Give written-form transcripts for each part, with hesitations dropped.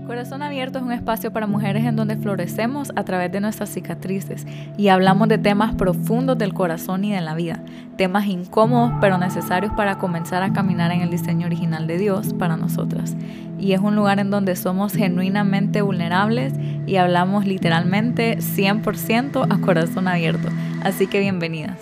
Corazón Abierto es un espacio para mujeres en donde florecemos a través de nuestras cicatrices y hablamos de temas profundos del corazón y de la vida, temas incómodos pero necesarios para comenzar a caminar en el diseño original de Dios para nosotras. Y es un lugar en donde somos genuinamente vulnerables y hablamos literalmente 100% a corazón abierto. Así que bienvenidas.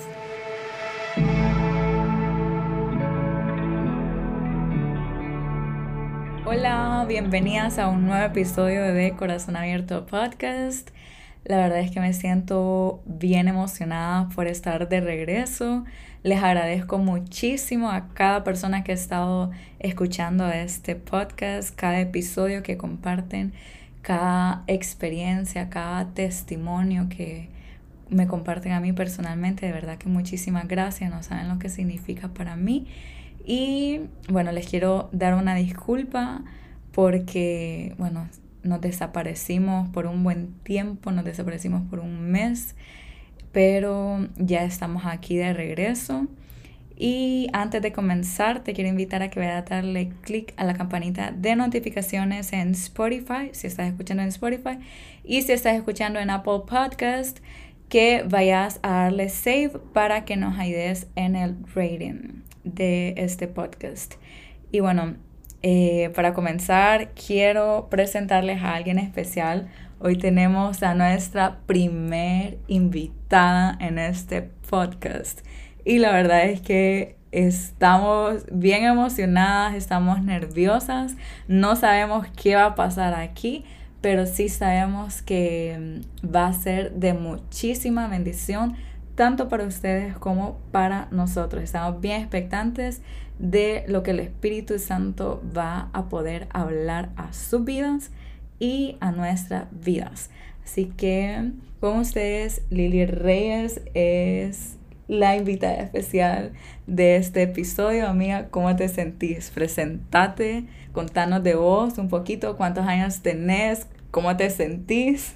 Hola, bienvenidas a un nuevo episodio de Corazón Abierto Podcast. La verdad es que me siento bien emocionada por estar de regreso. Les agradezco muchísimo a cada persona que ha estado escuchando este podcast, cada episodio que comparten, cada experiencia, cada testimonio que me comparten a mí personalmente. De verdad que muchísimas gracias, no saben lo que significa para mí. Y bueno, les quiero dar una disculpa porque, bueno, nos desaparecimos por un buen tiempo, nos desaparecimos por un mes, pero ya estamos aquí de regreso. Y antes de comenzar, te quiero invitar a que vayas a darle click a la campanita de notificaciones en Spotify, si estás escuchando en Spotify, y si estás escuchando en Apple Podcast, que vayas a darle save para que nos ayudes en el rating de este podcast. Y bueno, para comenzar quiero presentarles a alguien especial. Hoy tenemos a nuestra primer invitada en este podcast y la verdad es que estamos bien emocionadas, estamos nerviosas, no sabemos qué va a pasar aquí, pero sí sabemos que va a ser de muchísima bendición tanto para ustedes como para nosotros. Estamos bien expectantes de lo que el Espíritu Santo va a poder hablar a sus vidas y a nuestras vidas. Así que con ustedes, Lili Reyes es la invitada especial de este episodio. Amiga, ¿cómo te sentís? Presentate, contanos de vos un poquito, cuántos años tenés, cómo te sentís.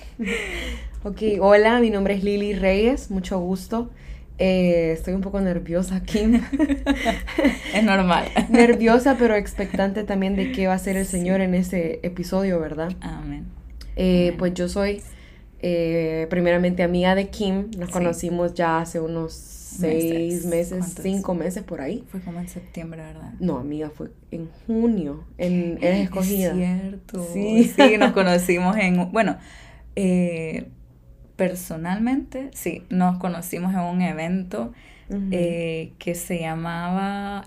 Ok, hola, mi nombre es Lili Reyes, mucho gusto. Estoy un poco nerviosa, Kim. Es normal. Nerviosa, pero expectante también de qué va a hacer el Señor en este episodio, ¿verdad? Amén. Pues yo soy primeramente amiga de Kim. Nos conocimos ya hace unos 6 meses, 5 meses por ahí. Fue como en septiembre, ¿verdad? No, amiga, fue en junio. Eres escogida. Es cierto. Sí, nos conocimos personalmente, sí, nos conocimos en un evento que se llamaba,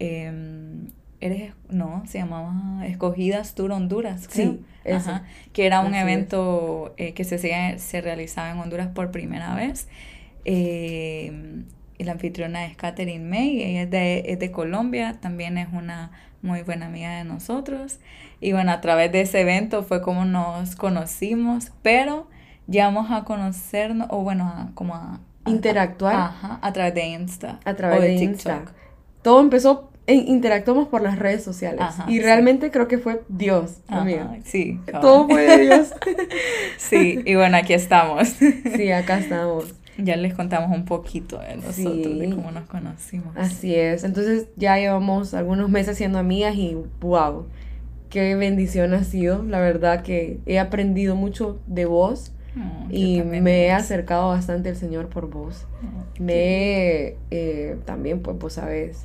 se llamaba Escogidas Tour Honduras, creo. Sí, eso. Ajá, que era un Así evento que se realizaba en Honduras por primera vez. Y la anfitriona es Catherine May, ella es de Colombia, también es una muy buena amiga de nosotros. Y bueno, a través de ese evento fue como nos conocimos, pero llegamos a conocernos, o bueno, a interactuar. A través de Insta. A través o de TikTok. Insta. Todo empezó, interactuamos por las redes sociales. Ajá, y realmente creo que fue Dios, Ajá, amiga. Sí, cabal. Todo fue de Dios. Sí, y bueno, aquí estamos. Sí, acá estamos. Ya les contamos un poquito de nosotros, Sí. de cómo nos conocimos. Así es. Entonces ya llevamos algunos meses siendo amigas y wow, qué bendición ha sido. La verdad que he aprendido mucho de vos. Y me he acercado bastante al Señor por vos. Me he también, pues vos sabés,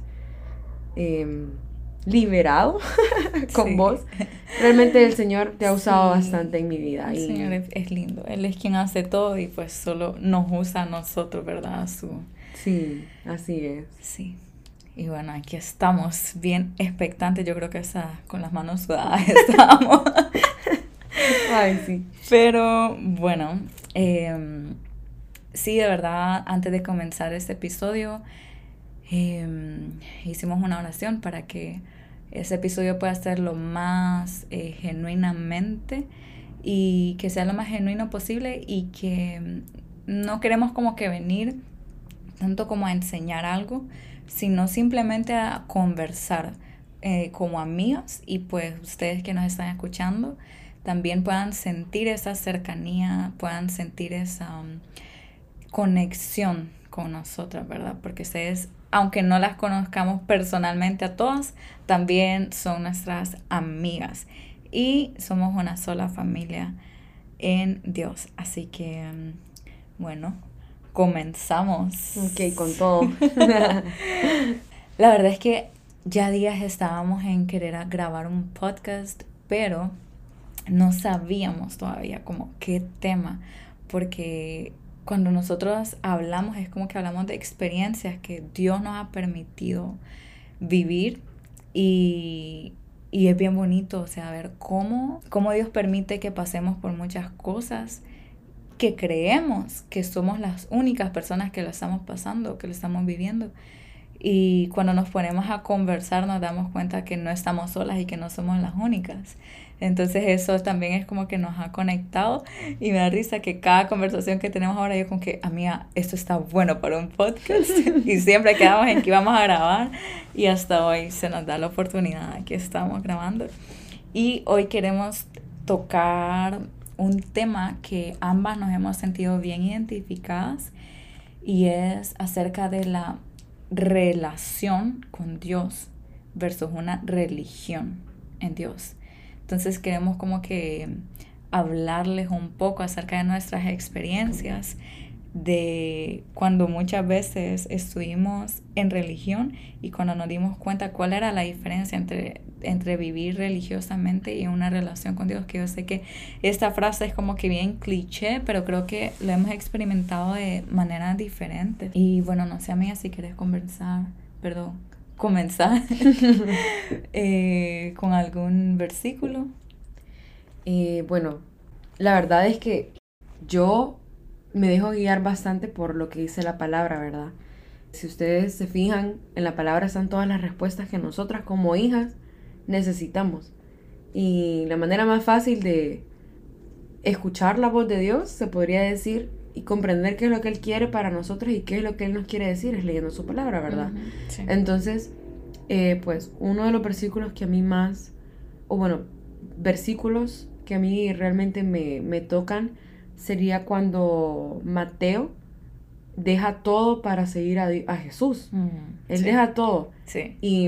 liberado con vos. Realmente el Señor te ha usado bastante en mi vida. El Señor es lindo. Él es quien hace todo y pues solo nos usa a nosotros, ¿verdad? Sí, así es. Sí. Y bueno, aquí estamos bien expectantes. Yo creo que con las manos sudadas estamos. Ay, sí. Pero bueno, sí, de verdad, antes de comenzar este episodio, hicimos una oración para que ese episodio pueda ser lo más genuinamente y que sea lo más genuino posible y que no queremos como que venir tanto como a enseñar algo, sino simplemente a conversar como amigas y pues ustedes que nos están escuchando también puedan sentir esa cercanía, puedan sentir esa conexión con nosotras, ¿verdad? Porque ustedes, aunque no las conozcamos personalmente a todas, también son nuestras amigas. y somos una sola familia en Dios. Así que, bueno, comenzamos. Ok, con todo. La verdad es que ya días estábamos en querer grabar un podcast, pero no sabíamos todavía como qué tema, porque cuando nosotros hablamos es como que hablamos de experiencias que Dios nos ha permitido vivir y, y es bien bonito, o sea, ver cómo Dios permite que pasemos por muchas cosas que creemos que somos las únicas personas que lo estamos pasando, que lo estamos viviendo. Y cuando nos ponemos a conversar nos damos cuenta que no estamos solas y que no somos las únicas. Entonces eso también es como que nos ha conectado y me da risa que cada conversación que tenemos ahora yo como que, amiga, esto está bueno para un podcast. Y siempre quedamos en que íbamos a grabar y hasta hoy se nos da la oportunidad, aquí estamos grabando. Y hoy queremos tocar un tema que ambas nos hemos sentido bien identificadas y es acerca de la relación con Dios versus una religión en Dios. Entonces queremos como que hablarles un poco acerca de nuestras experiencias de cuando muchas veces estuvimos en religión y cuando nos dimos cuenta cuál era la diferencia entre vivir religiosamente y una relación con Dios, que yo sé que esta frase es como que bien cliché, pero creo que lo hemos experimentado de maneras diferentes. Y bueno, no sé, amiga, si quieres comenzar con algún versículo. Bueno, la verdad es que yo me dejo guiar bastante por lo que dice la palabra, ¿verdad? Si ustedes se fijan, en la palabra están todas las respuestas que nosotras como hijas necesitamos. Y la manera más fácil de escuchar la voz de Dios, se podría decir, y comprender qué es lo que Él quiere para nosotros y qué es lo que Él nos quiere decir, es leyendo su palabra, ¿verdad? Sí. Entonces, pues uno de los versículos que a mí más, o bueno, versículos que a mí realmente me tocan, sería cuando Mateo deja todo para seguir a Jesús. Él sí. deja todo. Sí. Y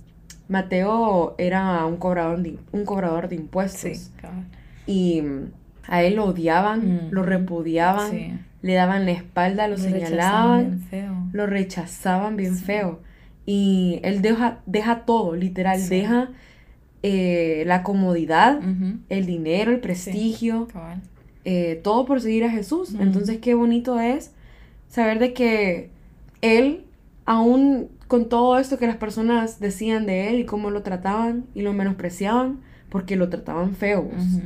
Mateo era un cobrador de impuestos. Sí, claro. Y a él lo odiaban, lo repudiaban, sí. le daban la espalda, lo señalaban, lo rechazaban bien Sí. feo. Y él deja todo, literal, Sí. deja la comodidad, Ujú. el dinero, el prestigio, Sí. todo por seguir a Jesús. Ujú. Entonces qué bonito es saber de que él, aún con todo esto que las personas decían de él y cómo lo trataban y lo menospreciaban, porque lo trataban feo, Ujú.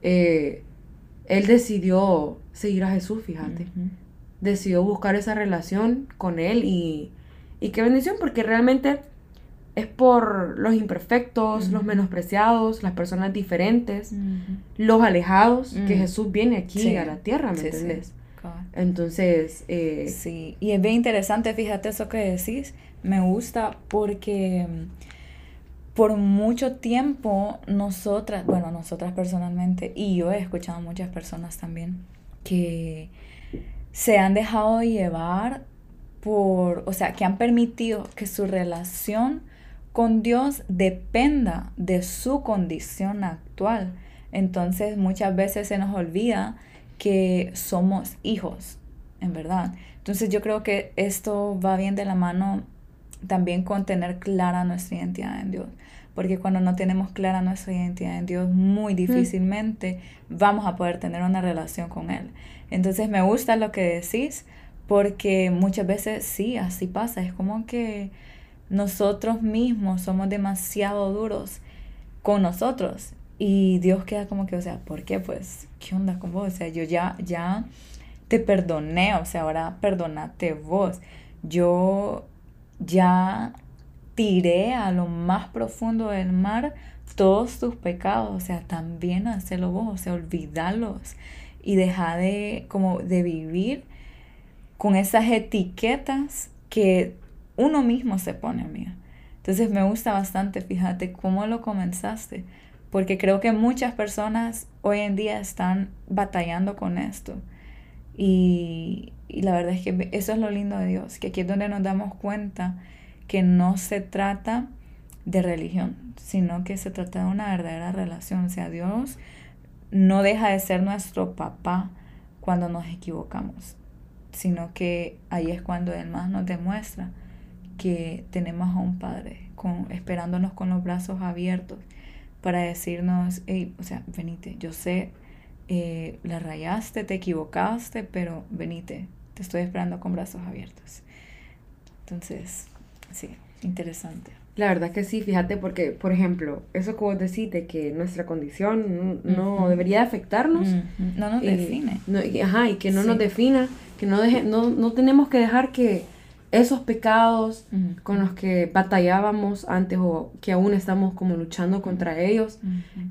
él decidió seguir a Jesús, fíjate. Ujú. Decidió buscar esa relación con él y qué bendición, porque realmente es por los imperfectos, Ujú. los menospreciados, las personas diferentes, Ujú. los alejados, que Mm. Jesús viene aquí Sí. a la tierra, ¿me Sí, entendés? sí. Claro. Entonces, Sí, y es bien interesante, fíjate eso que decís, me gusta porque por mucho tiempo nosotras personalmente, y yo he escuchado a muchas personas también, que se han dejado llevar o sea, que han permitido que su relación con Dios dependa de su condición actual. Entonces muchas veces se nos olvida que somos hijos, en verdad. Entonces yo creo que esto va bien de la mano también con tener clara nuestra identidad en Dios. Porque cuando no tenemos clara nuestra identidad en Dios, muy difícilmente vamos a poder tener una relación con Él. Entonces me gusta lo que decís, porque muchas veces sí, así pasa. Es como que nosotros mismos somos demasiado duros con nosotros. Y Dios queda como que, o sea, ¿por qué? Pues, ¿qué onda con vos? O sea, yo ya te perdoné, o sea, ahora perdonate vos. Yo ya tiré a lo más profundo del mar todos tus pecados, o sea, también hacelo vos, o sea, olvidarlos y deja de vivir con esas etiquetas que uno mismo se pone, amiga. Entonces me gusta bastante, fíjate cómo lo comenzaste, porque creo que muchas personas hoy en día están batallando con esto. Y la verdad es que eso es lo lindo de Dios, que aquí es donde nos damos cuenta que no se trata de religión, sino que se trata de una verdadera relación. O sea, Dios no deja de ser nuestro papá cuando nos equivocamos, sino que ahí es cuando Él más nos demuestra que tenemos a un Padre esperándonos con los brazos abiertos para decirnos, hey, o sea, venite, yo sé, la rayaste, te equivocaste, pero venite, te estoy esperando con brazos abiertos. Entonces, sí, interesante. La verdad que sí, fíjate, porque, por ejemplo, eso que vos decís de que nuestra condición no debería afectarnos. No nos define. Y que no nos defina, que no tenemos que dejar que esos pecados con los que batallábamos antes o que aún estamos como luchando contra ellos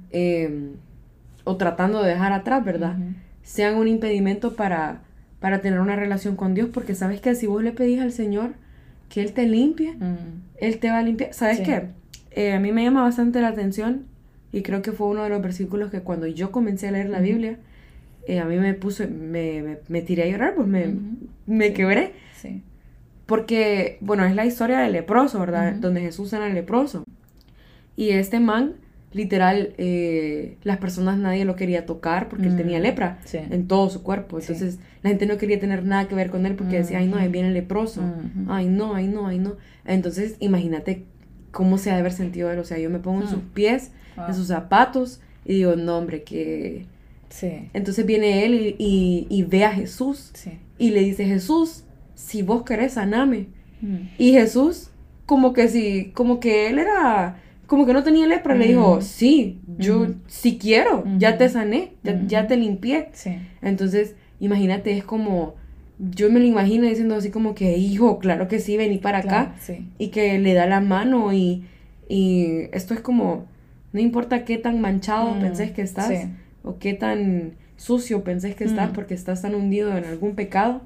o tratando de dejar atrás, ¿verdad? Sean un impedimento para tener una relación con Dios, porque sabes que si vos le pedís al Señor que Él te limpie, Él te va a limpiar. ¿Sabes qué? A mí me llama bastante la atención y creo que fue uno de los versículos que cuando yo comencé a leer la Biblia, a mí me tiré a llorar, pues me quebré. Sí. Porque, bueno, es la historia del leproso, ¿verdad? Donde Jesús era el leproso. Y este man, literal, las personas, nadie lo quería tocar porque él tenía lepra en todo su cuerpo. Entonces, la gente no quería tener nada que ver con él porque decía, ay no, ahí viene el leproso. Ay no. Entonces, imagínate cómo se ha de haber sentido él. O sea, yo me pongo en sus pies, en sus zapatos y digo, no, hombre, que... Sí. Entonces viene él y ve a Jesús y le dice, Jesús, si vos querés, saname. Y Jesús, como que él era, como que no tenía lepra, le dijo, sí, yo sí quiero, ya te sané, ya te limpié. Sí. Entonces, imagínate, es como, yo me lo imagino diciendo así como que, hijo, claro que sí, vení para acá. Sí. Y que le da la mano y esto es como, no importa qué tan manchado pensés que estás, o qué tan sucio pensés que estás, porque estás tan hundido en algún pecado,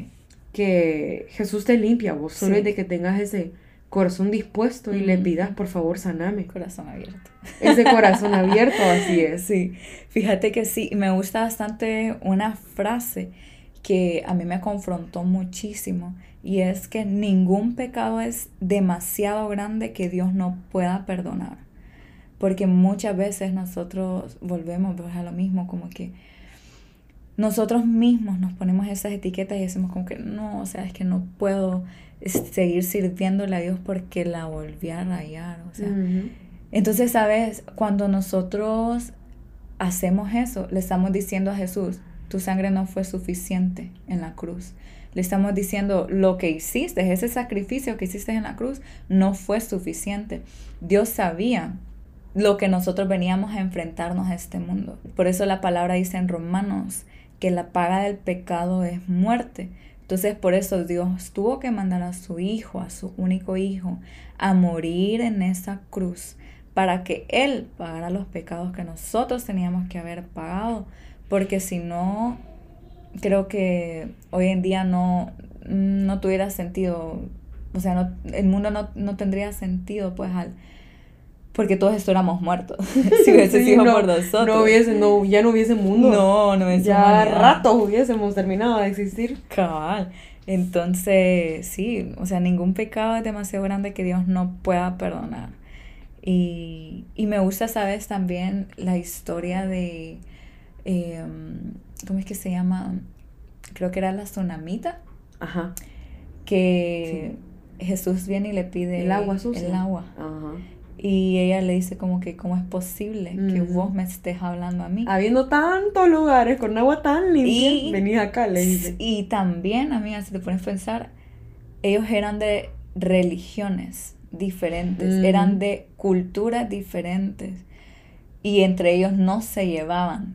que Jesús te limpia, vos solo es de que tengas ese corazón dispuesto y le pidas, por favor, saname. Corazón abierto. Ese corazón abierto, así es. Sí, fíjate que sí, me gusta bastante una frase que a mí me confrontó muchísimo, y es que ningún pecado es demasiado grande que Dios no pueda perdonar. Porque muchas veces nosotros volvemos a lo mismo, como que nosotros mismos nos ponemos esas etiquetas y decimos como que no, o sea, es que no puedo seguir sirviéndole a Dios porque la volví a rayar, o sea. Entonces, ¿sabes? Cuando nosotros hacemos eso, le estamos diciendo a Jesús, tu sangre no fue suficiente en la cruz. Le estamos diciendo, lo que hiciste, ese sacrificio que hiciste en la cruz, no fue suficiente. Dios sabía lo que nosotros veníamos a enfrentarnos a este mundo. Por eso la palabra dice en Romanos que la paga del pecado es muerte. Entonces, por eso Dios tuvo que mandar a su hijo, a su único hijo, a morir en esa cruz para que Él pagara los pecados que nosotros teníamos que haber pagado. Porque si no, creo que hoy en día no tuviera sentido. O sea, el mundo no tendría sentido, pues, porque todos esto éramos muertos. Si hubiese sido por nosotros. Ya no hubiese mundo. No hubiese ya humanidad. Ratos hubiésemos terminado de existir. Cabal. Entonces, sí, o sea, ningún pecado es demasiado grande que Dios no pueda perdonar. Y me gusta, ¿sabes? También la historia de, ¿cómo es que se llama? Creo que era la tsunamita. Ajá. Que Jesús viene y le pide el agua sucia. El agua. Ajá. Y ella le dice como que cómo es posible que vos me estés hablando a mí. Habiendo tantos lugares con agua tan limpia, venís acá, le dice. Y también, amiga, si te pones a pensar, ellos eran de religiones diferentes, eran de culturas diferentes, y entre ellos no se llevaban.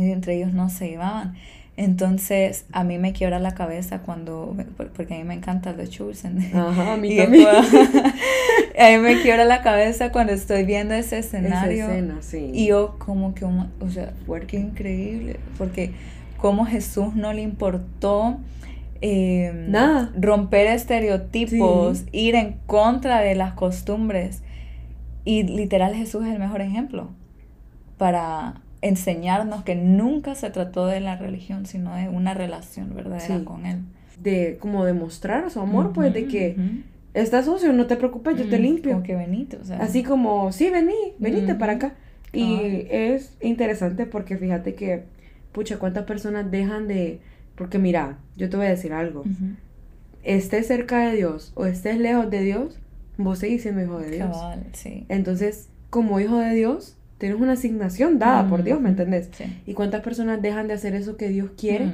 Entonces, a mí me quiebra la cabeza porque a mí me encanta The Chosen. Ajá, a mí también. A mí me quiebra la cabeza cuando estoy viendo ese escenario. Esa escena, sí. Y yo como que, o sea, qué increíble. Porque como Jesús no le importó nada, romper estereotipos, ir en contra de las costumbres. Y literal Jesús es el mejor ejemplo para enseñarnos que nunca se trató de la religión, sino de una relación verdadera con Él. De como demostrar su amor, pues, de que está sucio, no te preocupes, yo te limpio. Como que venite, o sea. Así como, sí, venite para acá. Y es interesante porque fíjate que, pucha, cuántas personas dejan de... Porque mira, yo te voy a decir algo. Estés cerca de Dios o estés lejos de Dios, vos seguís siendo hijo de Dios. Cabal, sí. Entonces, como hijo de Dios, tienes una asignación dada por Dios, ¿me entendés? Sí. Y cuántas personas dejan de hacer eso que Dios quiere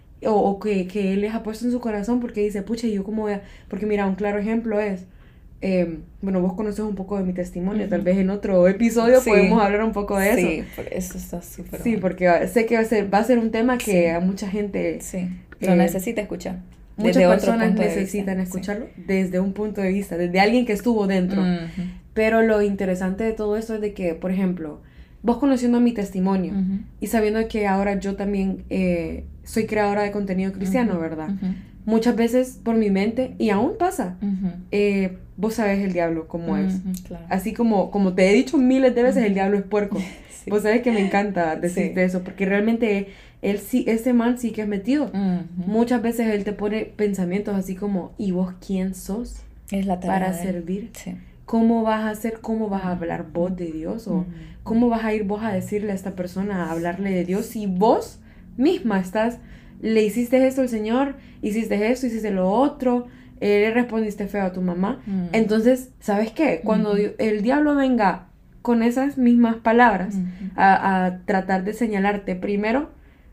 o que Él les ha puesto en su corazón porque dice, pucha, yo como voy a... Porque mira, un claro ejemplo es... bueno, vos conoces un poco de mi testimonio, tal vez en otro episodio podemos hablar un poco de eso. Sí, por eso está súper Sí, bueno. porque sé que va a ser un tema que a mucha gente... lo necesita escuchar. Muchas personas necesitan escucharlo desde un punto de vista, desde alguien que estuvo dentro. Pero lo interesante de todo esto es de que, por ejemplo, vos conociendo mi testimonio y sabiendo que ahora yo también soy creadora de contenido cristiano, ¿verdad? Muchas veces por mi mente, y aún pasa, vos sabés el diablo cómo es. Claro. Así como te he dicho miles de veces, el diablo es puerco. Vos sabés que me encanta decirte eso, porque realmente ese man sí que es metido. Muchas veces él te pone pensamientos así como, ¿y vos quién sos es la para servir? Sí. ¿Cómo vas a hacer? ¿Cómo vas a hablar vos de Dios? ¿O cómo vas a ir vos a decirle a esta persona, a hablarle de Dios, si vos misma le hiciste esto al Señor, hiciste esto, hiciste lo otro, le respondiste feo a tu mamá? Entonces, ¿sabes qué? Cuando el diablo venga con esas mismas palabras a tratar de señalarte, primero,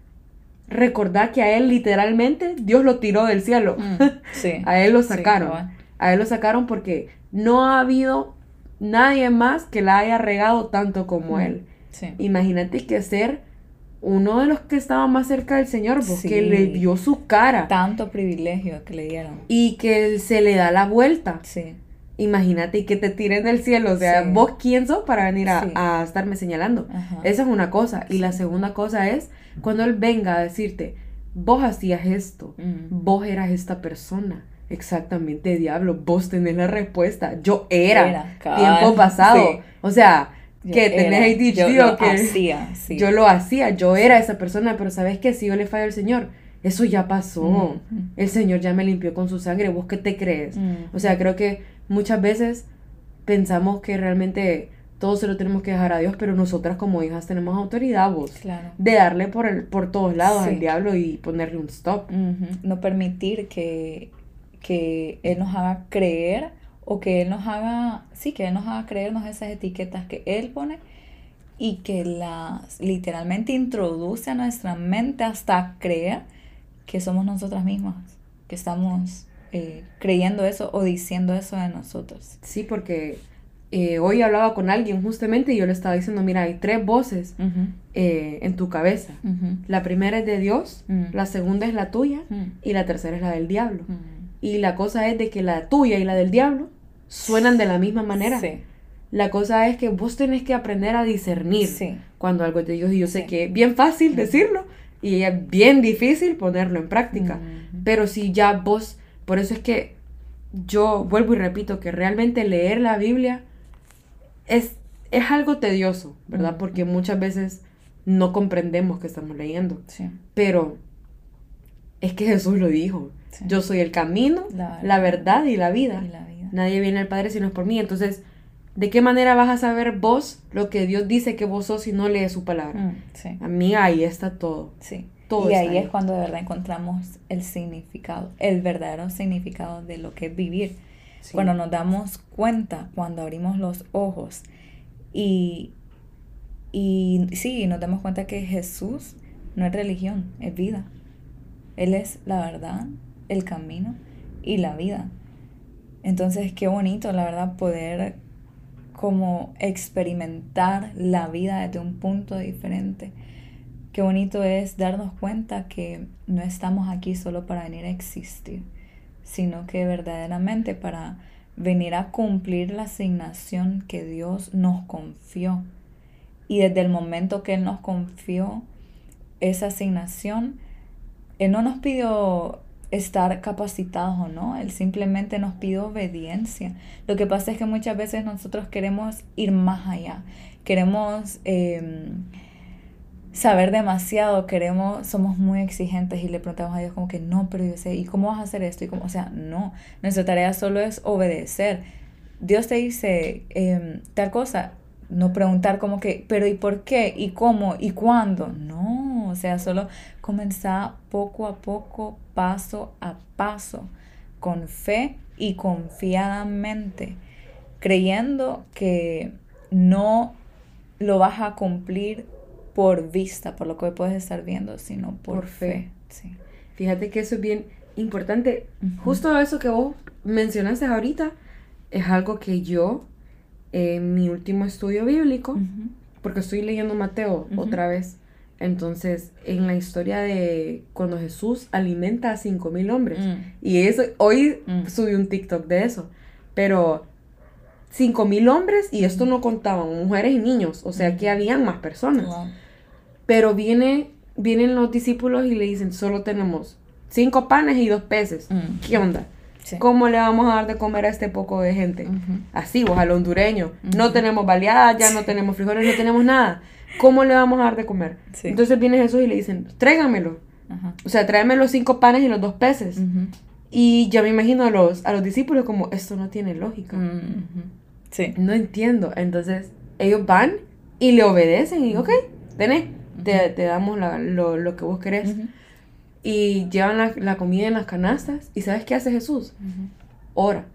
recordá que a él literalmente Dios lo tiró del cielo. A él lo sacaron. A él lo sacaron porque no ha habido nadie más que la haya regado tanto como él. Imagínate que ser uno de los que estaba más cerca del Señor, que le dio su cara. Tanto privilegio que le dieron. Y que se le da la vuelta. Imagínate, y que te tiren del cielo. O sea, ¿vos quién sos para venir a estarme señalando? Esa es una cosa. Y la segunda cosa es cuando él venga a decirte, vos hacías esto, vos eras esta persona. Exactamente, diablo, vos tenés la respuesta. Yo era tiempo pasado. O sea, que tenés ADHD, que yo lo hacía, yo era esa persona, pero ¿sabes qué? Si yo le fallo al Señor, eso ya pasó. El Señor ya me limpió con su sangre. ¿Vos qué te crees? O sea, creo que muchas veces pensamos que realmente todo se lo tenemos que dejar a Dios, pero nosotras como hijas tenemos autoridad, vos, de darle por todos lados al diablo y ponerle un stop. No permitir que Él nos haga creer o que Él nos haga, que Él nos haga creernos esas etiquetas que Él pone y que las literalmente introduce a nuestra mente hasta creer que somos nosotras mismas, que estamos creyendo eso o diciendo eso de nosotros. Sí, porque hoy hablaba con alguien justamente y yo le estaba diciendo, mira, hay 3 voces en tu cabeza. La primera es de Dios, la segunda es la tuya y la tercera es la del diablo. Y la cosa es de que la tuya y la del diablo suenan de la misma manera. La cosa es que vos tenés que aprender a discernir cuando algo es de Dios. Y yo sé que es bien fácil decirlo y es bien difícil ponerlo en práctica. Pero si ya vos... Por eso es que yo vuelvo y repito que realmente leer la Biblia es algo tedioso, ¿verdad? Porque muchas veces no comprendemos que estamos leyendo. Pero es que Jesús lo dijo. Yo soy el camino, la verdad y la vida. Nadie viene al Padre si no es por mí. Entonces, ¿de qué manera vas a saber vos lo que Dios dice que vos sos si no lees su palabra? A mí ahí está todo. Todo y ahí es cuando de verdad encontramos el significado, el verdadero significado de lo que es vivir. Cuando nos damos cuenta, cuando abrimos los ojos y nos damos cuenta que Jesús no es religión, es vida. Él es la verdad, el camino y la vida. Entonces, qué bonito, la verdad, poder como experimentar la vida desde un punto diferente. Qué bonito es darnos cuenta que no estamos aquí solo para venir a existir, sino que verdaderamente para venir a cumplir la asignación que Dios nos confió. Y desde el momento que Él nos confió esa asignación, Él no nos pidió estar capacitados o no, Él simplemente nos pide obediencia. Lo que pasa es que muchas veces nosotros queremos ir más allá, queremos saber demasiado, somos muy exigentes y le preguntamos a Dios como que no, pero yo sé, ¿y cómo vas a hacer esto? O sea, no, nuestra tarea solo es obedecer. Dios te dice tal cosa, no preguntar como que, pero ¿y por qué? ¿Y cómo? ¿Y cuándo? No, o sea, solo comenzar poco a poco, paso a paso, con fe y confiadamente, creyendo que no lo vas a cumplir por vista, por lo que puedes estar viendo, sino por fe. Sí. Fíjate que eso es bien importante. Justo eso que vos mencionaste ahorita es algo que yo, en mi último estudio bíblico, porque estoy leyendo Mateo otra vez, entonces en la historia de cuando Jesús alimenta a 5,000 hombres, y eso, hoy subí un TikTok de eso, pero 5,000 hombres, y esto no contaban mujeres y niños, o sea que habían más personas. Wow. Pero vienen los discípulos y le dicen, solo tenemos 5 panes y 2 peces. ¿Qué onda? Sí. ¿Cómo le vamos a dar de comer a este poco de gente? Así, vos, al hondureño. No tenemos baleadas, ya no tenemos frijoles, no tenemos nada. ¿Cómo le vamos a dar de comer? Sí. Entonces viene Jesús y le dicen, tráigamelo. O sea, tráeme los 5 panes y los 2 peces. Y ya me imagino a los discípulos como, esto no tiene lógica. Sí. No entiendo. Entonces, ellos van y le obedecen y ok, tenés. Te damos lo que vos querés. Y llevan la comida en las canastas. ¿Y sabes qué hace Jesús? Ora.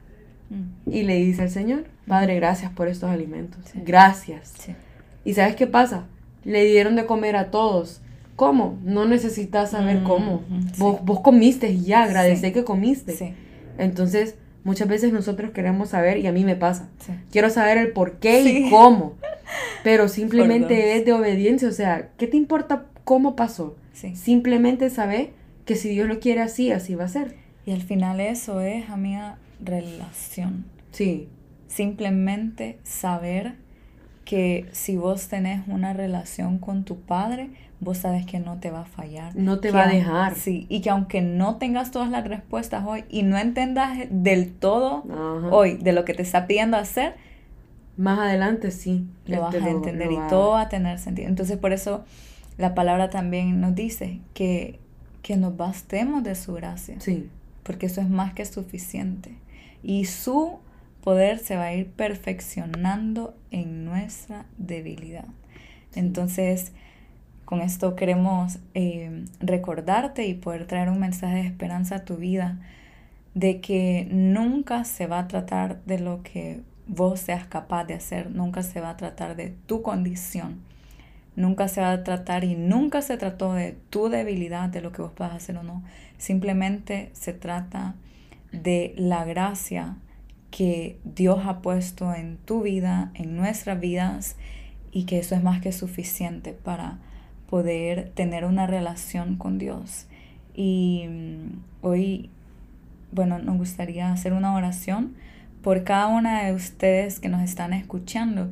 Y le dice al Señor, Padre, gracias por estos alimentos. Sí. Gracias. Sí. ¿Y sabes qué pasa? Le dieron de comer a todos. ¿Cómo? No necesitas saber cómo. Sí. Vos comiste y ya, agradecé que comiste. Sí. Entonces, muchas veces nosotros queremos saber, y a mí me pasa. Sí. Quiero saber el por qué y cómo. Pero simplemente es de obediencia, o sea, ¿qué te importa cómo pasó? Sí. Simplemente saber que si Dios lo quiere así, así va a ser. Y al final eso es, amiga, relación. Sí. Simplemente saber que si vos tenés una relación con tu Padre, vos sabes que no te va a fallar. No te va a dejar. Sí, y que aunque no tengas todas las respuestas hoy y no entendas del todo hoy de lo que te está pidiendo hacer, más adelante sí. Lo vas a entender y todo va a tener sentido. Entonces por eso la palabra también nos dice que nos bastemos de su gracia. Sí. Porque eso es más que suficiente. Y su poder se va a ir perfeccionando en nuestra debilidad. Sí. Entonces, con esto queremos recordarte y poder traer un mensaje de esperanza a tu vida, de que nunca se va a tratar de lo que vos seas capaz de hacer, nunca se va a tratar de tu condición, nunca se va a tratar y nunca se trató de tu debilidad, de lo que vos puedas hacer o no. Simplemente se trata de la gracia que Dios ha puesto en tu vida, en nuestras vidas, y que eso es más que suficiente para poder tener una relación con Dios. Y hoy, bueno, nos gustaría hacer una oración por cada una de ustedes que nos están escuchando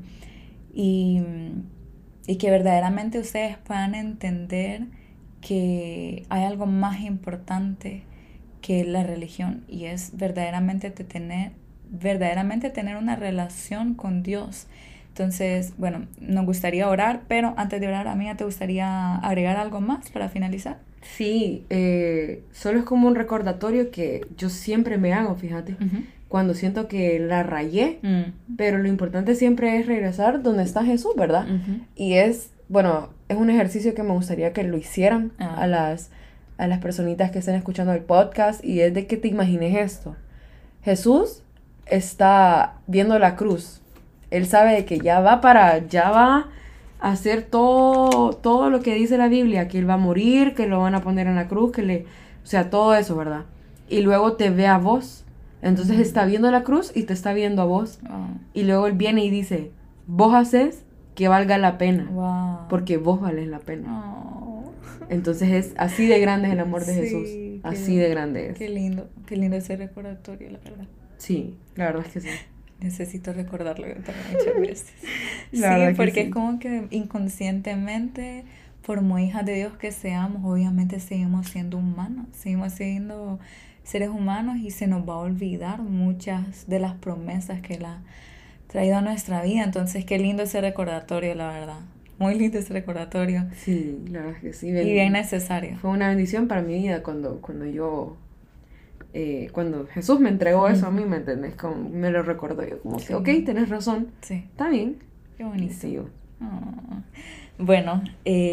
y que verdaderamente ustedes puedan entender que hay algo más importante que la religión, y es verdaderamente tener una relación con Dios. Entonces, bueno, nos gustaría orar, pero antes de orar, amiga, ¿te gustaría agregar algo más para finalizar? Sí, solo es como un recordatorio que yo siempre me hago, fíjate, cuando siento que la rayé, pero lo importante siempre es regresar donde está Jesús, ¿verdad? Y es un ejercicio que me gustaría que lo hicieran a las personitas que estén escuchando el podcast, y es de que te imagines esto. Jesús está viendo la cruz. Él sabe de que ya va a hacer todo lo que dice la Biblia, que Él va a morir, que lo van a poner en la cruz, o sea, todo eso, ¿verdad? Y luego te ve a vos. Entonces está viendo la cruz y te está viendo a vos. Y luego Él viene y dice, vos haces que valga la pena, porque vos vales la pena. Entonces es así de grande es el amor de Jesús. Así de grande es. Qué lindo ese recordatorio, la verdad. Sí, la verdad es que sí. Necesito recordarlo también muchas veces. Sí, porque es como que inconscientemente, por muy hijas de Dios que seamos, obviamente seguimos siendo humanos, seguimos siendo seres humanos, y se nos va a olvidar muchas de las promesas que Él ha traído a nuestra vida. Entonces, qué lindo ese recordatorio, la verdad. muy lindo ese recordatorio. Sí, la verdad es que sí. Y bien necesario. Fue una bendición para mi vida cuando Jesús me entregó eso a mí, ¿me entendés? Como, me lo recordó yo, como que, ok, tenés razón, está bien. Qué bonito. Sí. Bueno,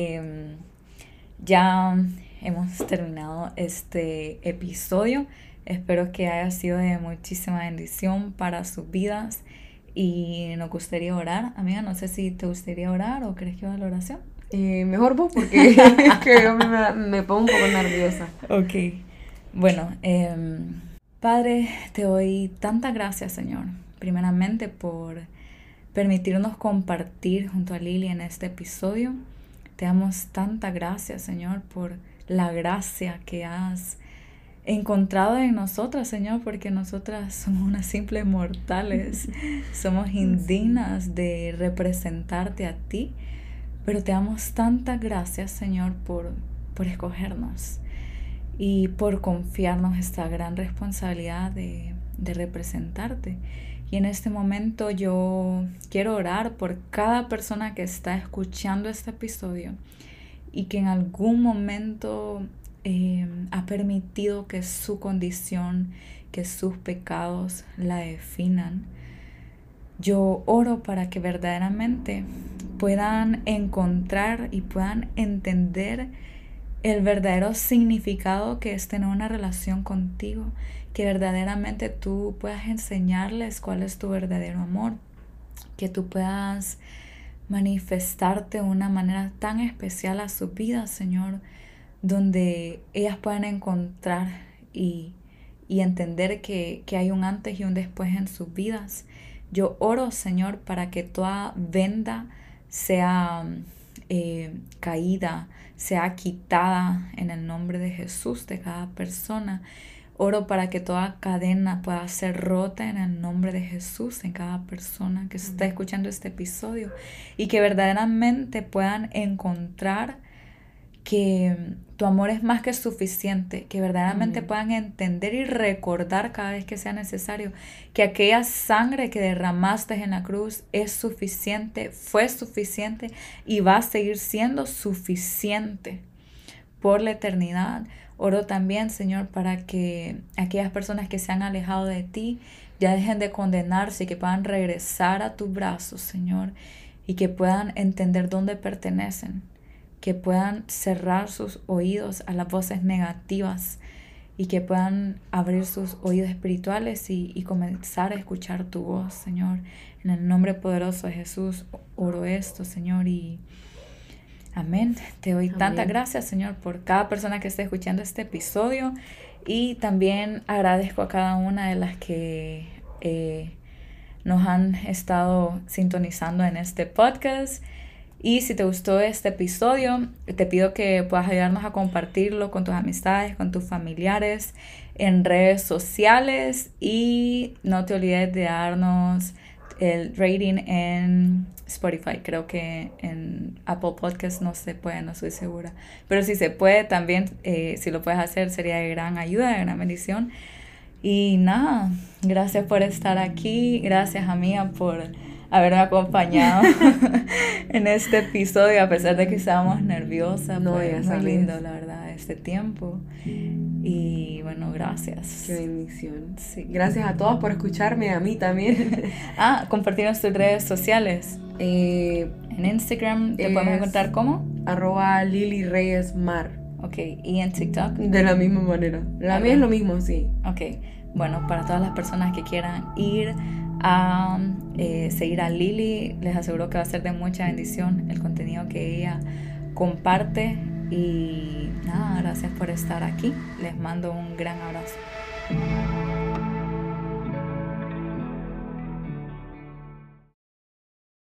ya hemos terminado este episodio. Espero que haya sido de muchísima bendición para sus vidas y nos gustaría orar. Amiga, no sé si te gustaría orar o crees que va a la oración. Mejor vos, porque es que yo me pongo un poco nerviosa. Ok, bueno, Padre, te doy tantas gracias, Señor, primeramente por permitirnos compartir junto a Lili en este episodio. Te damos tanta gracias, Señor, por la gracia que has encontrado en nosotras, Señor, porque nosotras somos unas simples mortales, somos indignas de representarte a ti, pero te damos tantas gracias, Señor, por escogernos y por confiarnos esta gran responsabilidad de representarte. Y en este momento yo quiero orar por cada persona que está escuchando este episodio y que en algún momento ha permitido que su condición, que sus pecados la definan. Yo oro para que verdaderamente puedan encontrar y puedan entender el verdadero significado que es tener una relación contigo, que verdaderamente tú puedas enseñarles cuál es tu verdadero amor, que tú puedas manifestarte de una manera tan especial a su vida, Señor, donde ellas puedan encontrar y entender que hay un antes y un después en sus vidas. Yo oro, Señor, para que toda venda sea caída, sea quitada en el nombre de Jesús de cada persona. Oro para que toda cadena pueda ser rota en el nombre de Jesús en cada persona que está escuchando este episodio y que verdaderamente puedan encontrar que tu amor es más que suficiente, que verdaderamente puedan entender y recordar cada vez que sea necesario que aquella sangre que derramaste en la cruz es suficiente, fue suficiente y va a seguir siendo suficiente por la eternidad. Oro también, Señor, para que aquellas personas que se han alejado de ti ya dejen de condenarse y que puedan regresar a tus brazos, Señor, y que puedan entender dónde pertenecen, que puedan cerrar sus oídos a las voces negativas y que puedan abrir sus oídos espirituales y comenzar a escuchar tu voz, Señor. En el nombre poderoso de Jesús oro esto, Señor, y amén. Te doy tantas gracias, Señor, por cada persona que esté escuchando este episodio y también agradezco a cada una de las que nos han estado sintonizando en este podcast. Y si te gustó este episodio, te pido que puedas ayudarnos a compartirlo con tus amistades, con tus familiares, en redes sociales y no te olvides de darnos el rating en Spotify. Creo que en Apple Podcast no se puede, no estoy segura. Pero si se puede también, si lo puedes hacer, sería de gran ayuda, de gran bendición. Y nada, gracias por estar aquí. Gracias, amiga, por haberme acompañado en este episodio, a pesar de que estábamos nerviosas. No, pues, ya muy sabes. lindo, la verdad, este tiempo. Y bueno, gracias. Qué bendición. Sí. Gracias a todos por escucharme, a mí también. Compartirnos tus redes sociales. En Instagram te podemos encontrar ¿cómo? @LiliReyesMar. Ok, y en TikTok. De la misma manera. La mía es lo mismo, sí. Ok, bueno, para todas las personas que quieran ir a seguir a Lili, les aseguro que va a ser de mucha bendición el contenido que ella comparte. Y nada, gracias por estar aquí. Les mando un gran abrazo.